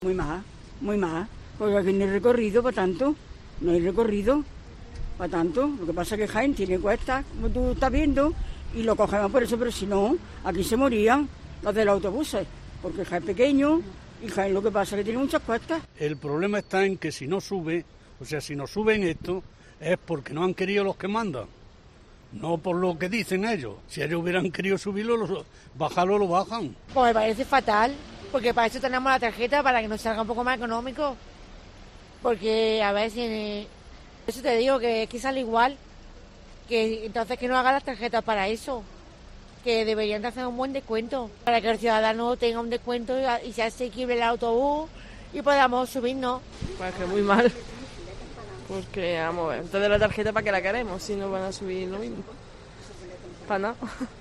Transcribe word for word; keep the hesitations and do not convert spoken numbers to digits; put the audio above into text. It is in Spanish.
Muy mal, muy mal, porque aquí no hay recorrido para tanto, no hay recorrido para tanto. Lo que pasa es que Jaén tiene cuestas, como tú estás viendo, y lo cogemos por eso, pero si no, aquí se morían los de los autobuses, porque Jaén es pequeño y Jaén lo que pasa es que tiene muchas cuestas. El problema está en que si no sube, o sea, si no suben esto, es porque no han querido los que mandan, no por lo que dicen ellos. Si ellos hubieran querido subirlo, lo, bajarlo, lo bajan. Pues me parece fatal, porque para eso tenemos la tarjeta, para que nos salga un poco más económico. Porque, a ver, si... Eso te digo, que es que sale igual. Que entonces que no hagan las tarjetas para eso. Que deberían de hacer un buen descuento, para que el ciudadano tenga un descuento y sea asequible el autobús y podamos subirnos. Pues que muy mal. Porque, vamos a ver, entonces la tarjeta, ¿para qué la queremos si no van a subir lo mismo? Para nada.